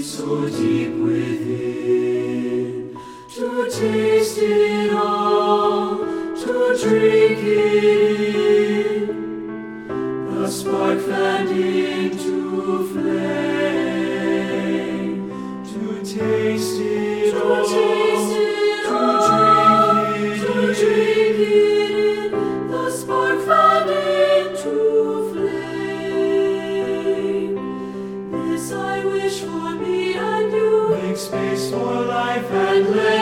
so deep within, to taste it all, to drink it in, the spark fanned into flame, to taste it all, to drink it in, the spark fanned into flame. This I wish for me and you. Make space for life and let